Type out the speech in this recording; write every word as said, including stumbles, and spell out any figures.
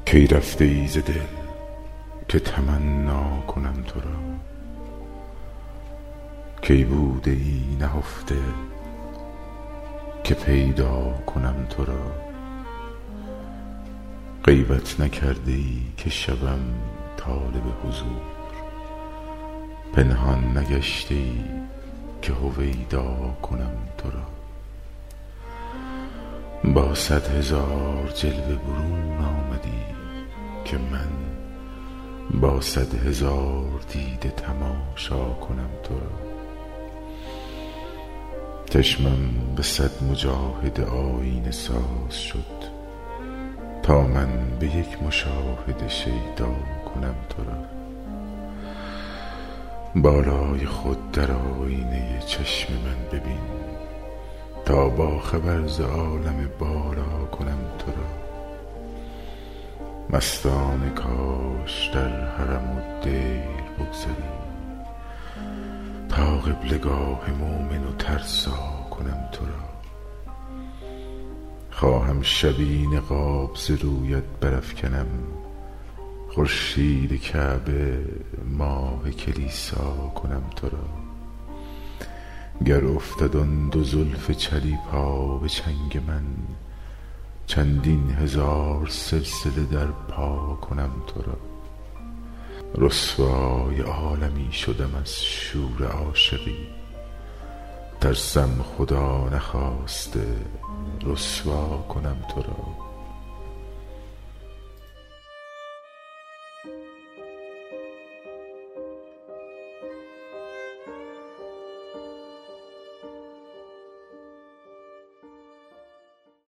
کی رفته ای ز دل که تمنا کنم تو را؟ کی بوده ای نهفته که پیدا کنم تو را؟ غیبت نکرده ای که شوم طالب حضور، پنهان نگشته ای که هویدا کنم تو را. با صد هزار جلوه برون آمدی که من با صد هزار دیده تماشا کنم تو را. چشمم به صد مجاهده آیینه ساز شد تا من به یک مشاهده شیدا کنم تو را. بالای خود در آیینه چشم من ببین تا با خبر ز عالم بالا کنم تو را. مستانه کاش در حرم الدیر بگذری تا قبلگاه مومن و ترسا کنم تو را. خواهم شبی نقاب ز رویت برافکنم، خورشید کعبه ماه کلیسا کنم تو را. گر افتد آن دو زلف چلیپا به چنگ من، چندین هزار سلسله در پا کنم تو را. رسوای عالمی شدم از شور عاشقی، ترسم خدا نخواسته رسوا کنم تو را.